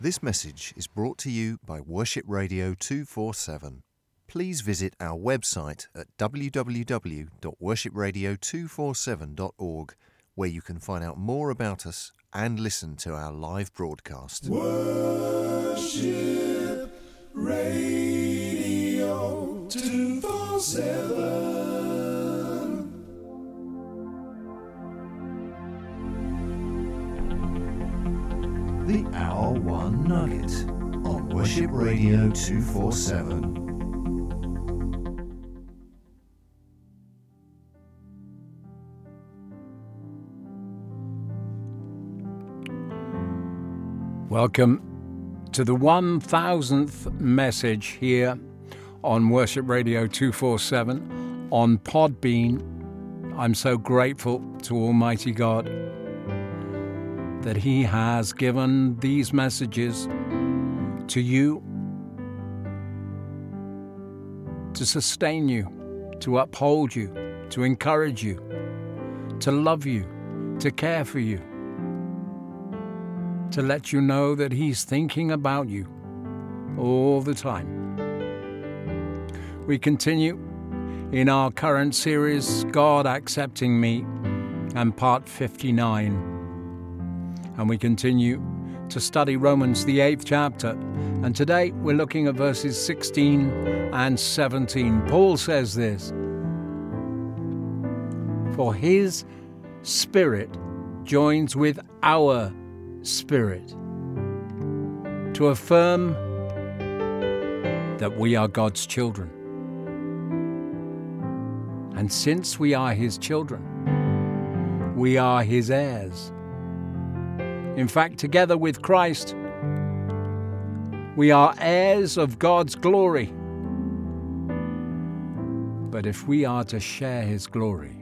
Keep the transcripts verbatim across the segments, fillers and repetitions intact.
This message is brought to you by Worship Radio two forty-seven. Please visit our website at w w w dot worship radio two forty-seven dot org, where you can find out more about us and listen to our live broadcast. Worship Radio two forty-seven. The Hour One Nugget on Worship Radio two forty-seven. Welcome to the one thousandth message here on Worship Radio two forty-seven on Podbean. I'm so grateful to Almighty God that He has given these messages to you to sustain you, to uphold you, to encourage you, to love you, to care for you, to let you know that He's thinking about you all the time. We continue in our current series, God Accepting Me, and part fifty-nine. And we continue to study Romans, the eighth chapter. And today we're looking at verses sixteen and seventeen. Paul says this: "For His Spirit joins with our Spirit to affirm that we are God's children. And since we are His children, we are His heirs. In fact, together with Christ, we are heirs of God's glory. But if we are to share His glory,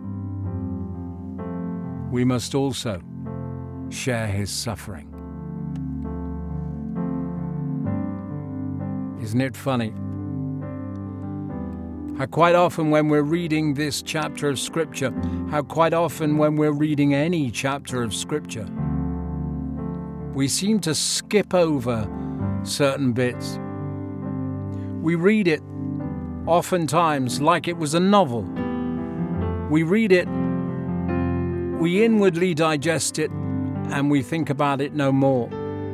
we must also share His suffering." Isn't it funny how quite often when we're reading this chapter of Scripture, how quite often when we're reading any chapter of Scripture, we seem to skip over certain bits. We read it oftentimes like it was a novel. We read it, we inwardly digest it, and we think about it no more.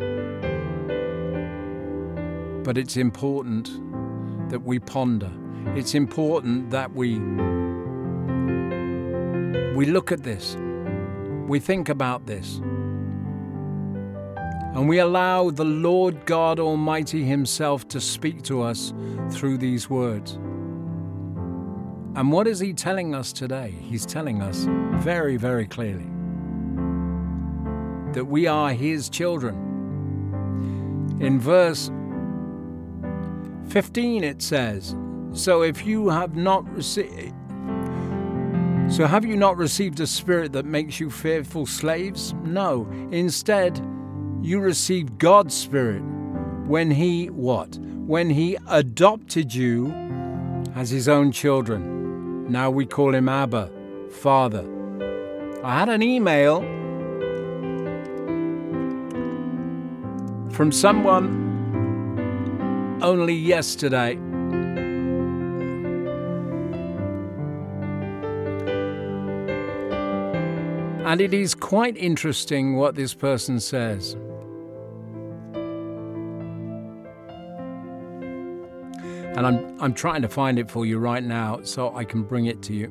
But it's important that we ponder. It's important that we we look at this. We think about this. And we allow the Lord God Almighty Himself to speak to us through these words. And what is He telling us today? He's telling us very, very clearly that we are His children. In verse fifteen it says, "So if you have not received, so have you not received a spirit that makes you fearful slaves? No, instead you received God's Spirit when He, what? When He adopted you as His own children. Now we call Him Abba, Father." I had an email from someone only yesterday. And it is quite interesting what this person says. And I'm I'm trying to find it for you right now so I can bring it to you.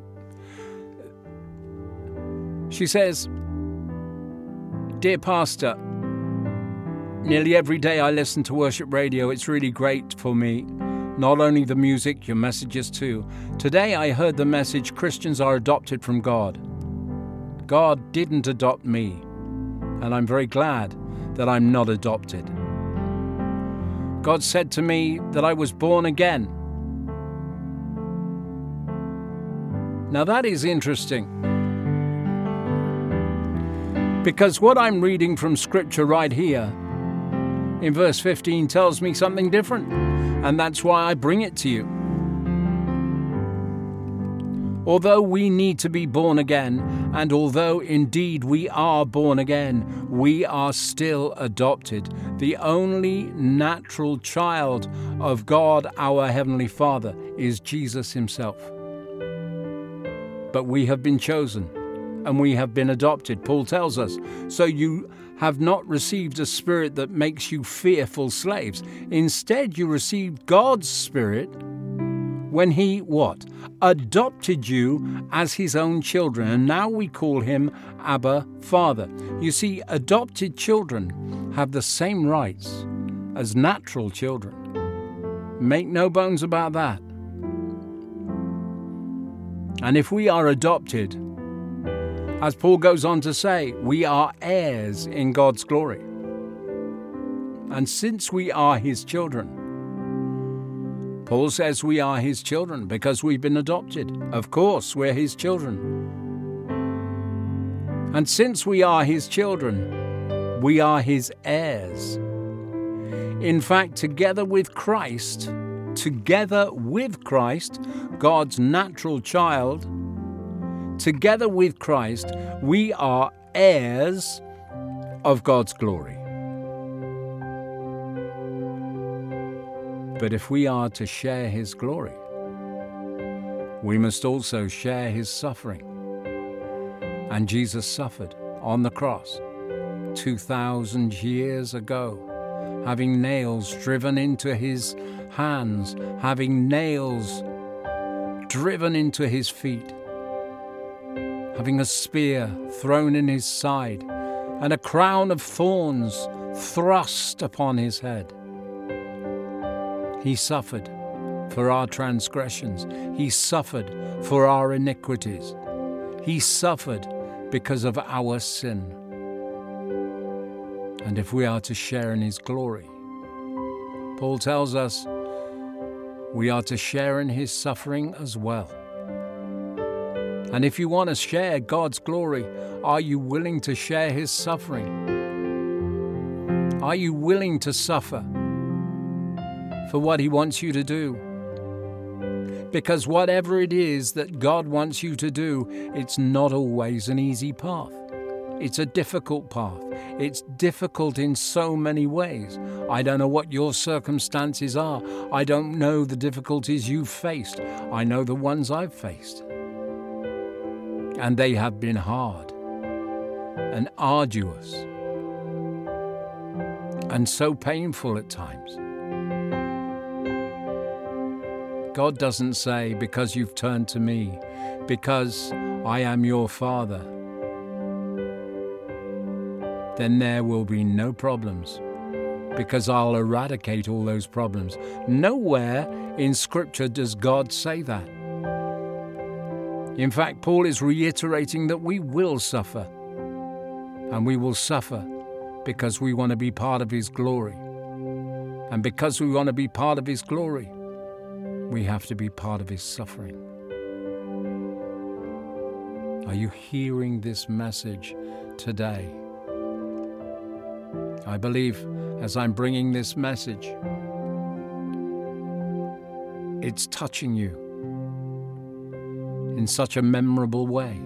She says, "Dear Pastor, nearly every day I listen to Worship Radio. It's really great for me. Not only the music, your messages too. Today I heard the message, Christians are adopted from God. God didn't adopt me, and I'm very glad that I'm not adopted. God said to me that I was born again." Now that is interesting, because what I'm reading from Scripture right here in verse fifteen tells me something different, and that's why I bring it to you. Although we need to be born again, and although indeed we are born again, we are still adopted. The only natural child of God, our Heavenly Father, is Jesus himself. But we have been chosen, and we have been adopted. Paul tells us, so you have not received a spirit that makes you fearful slaves. Instead, you received God's Spirit when he, what? Adopted you as his own children. And now we call him Abba, Father. You see, adopted children have the same rights as natural children. Make no bones about that. And if we are adopted, as Paul goes on to say, we are heirs in God's glory. And since we are his children, Paul says we are his children because we've been adopted. Of course, we're his children. And since we are his children, we are his heirs. In fact, together with Christ, together with Christ, God's natural child, together with Christ, we are heirs of God's glory. But if we are to share his glory, we must also share his suffering. And Jesus suffered on the cross two thousand years ago, having nails driven into his hands, having nails driven into his feet, having a spear thrown in his side, and a crown of thorns thrust upon his head. He suffered for our transgressions. He suffered for our iniquities. He suffered because of our sin. And if we are to share in his glory, Paul tells us we are to share in his suffering as well. And if you want to share God's glory, are you willing to share his suffering? Are you willing to suffer for what he wants you to do? Because whatever it is that God wants you to do, it's not always an easy path. It's a difficult path. It's difficult in so many ways. I don't know what your circumstances are. I don't know the difficulties you've faced. I know the ones I've faced. And they have been hard and arduous and so painful at times. God doesn't say, because you've turned to me, because I am your Father, then there will be no problems, because I'll eradicate all those problems. Nowhere in Scripture does God say that. In fact, Paul is reiterating that we will suffer, and we will suffer because we want to be part of his glory. And because we want to be part of his glory, we have to be part of his suffering. Are you hearing this message today? I believe as I'm bringing this message, it's touching you in such a memorable way.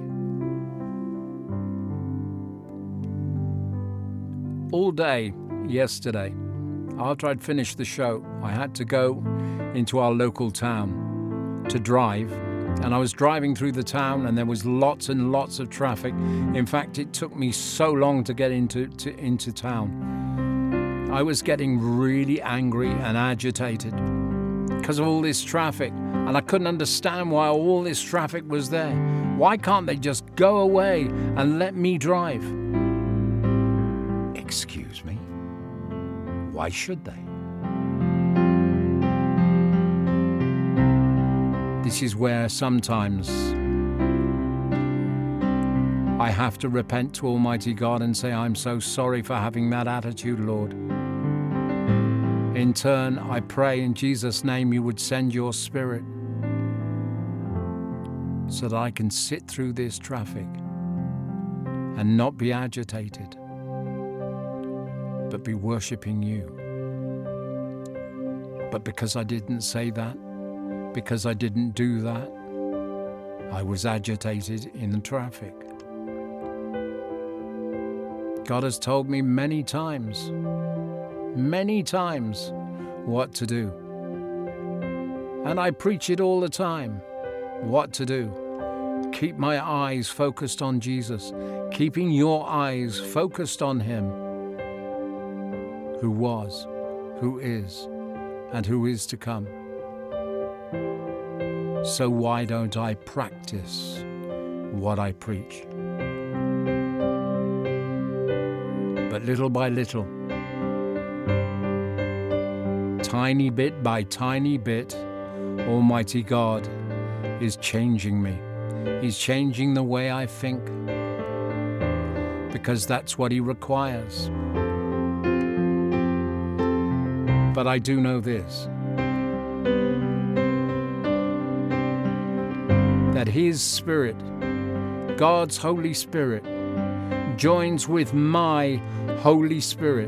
All day yesterday, after I'd finished the show, I had to go into our local town to drive, and I was driving through the town and there was lots and lots of traffic. In fact, it took me so long to get into to, into town. I was getting really angry and agitated because of all this traffic, and I couldn't understand why all this traffic was there. Why can't they just go away and let me drive? Excuse me? Why should they? This is where sometimes I have to repent to Almighty God and say, I'm so sorry for having that attitude, Lord. In turn, I pray in Jesus' name you would send your Spirit so that I can sit through this traffic and not be agitated, but be worshiping you. But because I didn't say that, because I didn't do that, I was agitated in the traffic. God has told me many times, many times what to do. And I preach it all the time, what to do. Keep my eyes focused on Jesus, keeping your eyes focused on Him, who was, who is, and who is to come. So why don't I practice what I preach? But little by little, tiny bit by tiny bit, Almighty God is changing me. He's changing the way I think, because that's what He requires. But I do know this, that His Spirit, God's Holy Spirit, joins with my Holy Spirit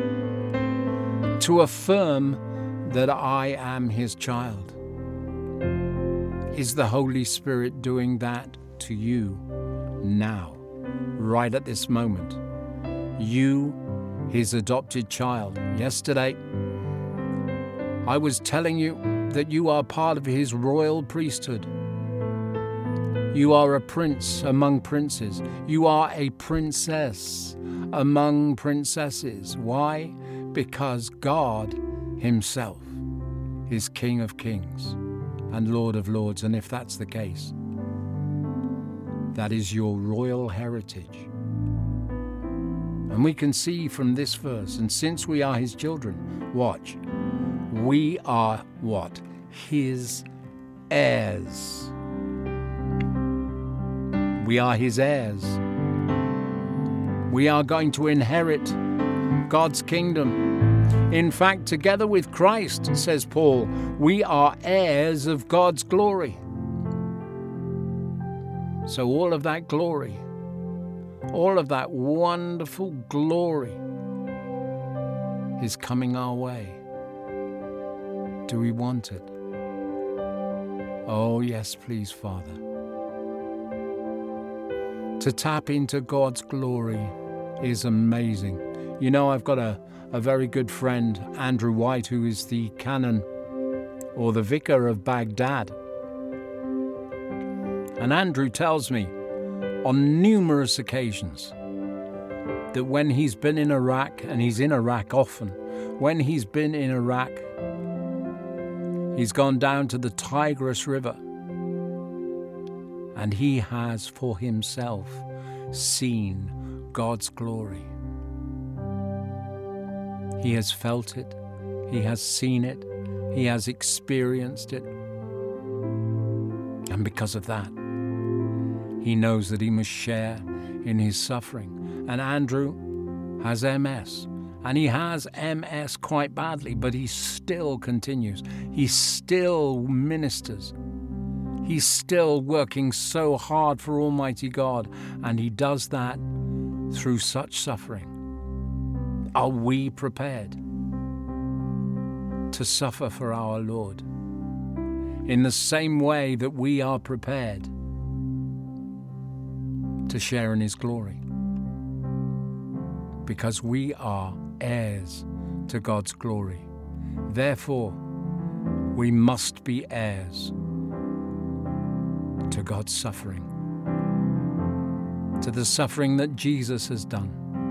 to affirm that I am His child. Is the Holy Spirit doing that to you now, right at this moment? You, His adopted child. Yesterday, I was telling you that you are part of His royal priesthood. You are a prince among princes. You are a princess among princesses. Why? Because God Himself is King of Kings and Lord of Lords. And if that's the case, that is your royal heritage. And we can see from this verse, and since we are His children, watch, we are what? His heirs. We are His heirs. We are going to inherit God's kingdom. In fact, together with Christ, says Paul, we are heirs of God's glory. So all of that glory, all of that wonderful glory is coming our way. Do we want it? Oh, yes, please, Father. To tap into God's glory is amazing. You know, I've got a, a very good friend, Andrew White, who is the canon or the vicar of Baghdad. And Andrew tells me on numerous occasions that when he's been in Iraq, and he's in Iraq often, when he's been in Iraq, he's gone down to the Tigris River and he has for himself seen God's glory. He has felt it, he has seen it, he has experienced it. And because of that, he knows that he must share in his suffering. And Andrew has M S. And he has M S quite badly, but he still continues. He still ministers. He's still working so hard for Almighty God, and he does that through such suffering. Are we prepared to suffer for our Lord in the same way that we are prepared to share in His glory? Because we are heirs to God's glory. Therefore, we must be heirs to God's suffering, to the suffering that Jesus has done.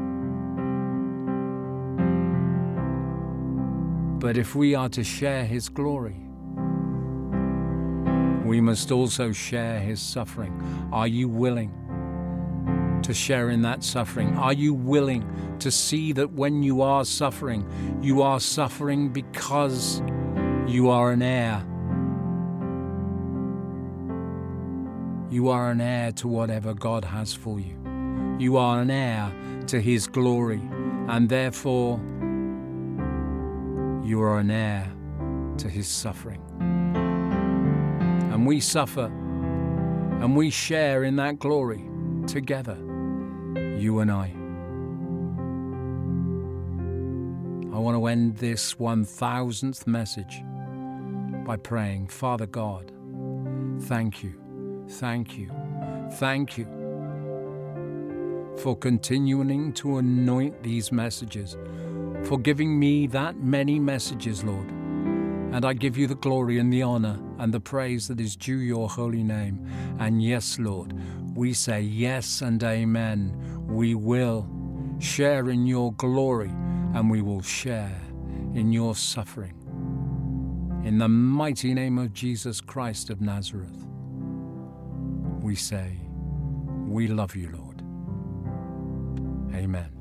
But if we are to share His glory, we must also share His suffering. Are you willing to share in that suffering? Are you willing to see that when you are suffering, you are suffering because you are an heir? You are an heir to whatever God has for you. You are an heir to His glory, and therefore you are an heir to His suffering. And we suffer and we share in that glory together, you and I. I want to end this one thousandth message by praying, Father God, thank you Thank you. Thank you for continuing to anoint these messages, for giving me that many messages, Lord. And I give you the glory and the honor and the praise that is due your holy name. And yes, Lord, we say yes and amen. We will share in your glory and we will share in your suffering. In the mighty name of Jesus Christ of Nazareth, we say, we love you, Lord. Amen.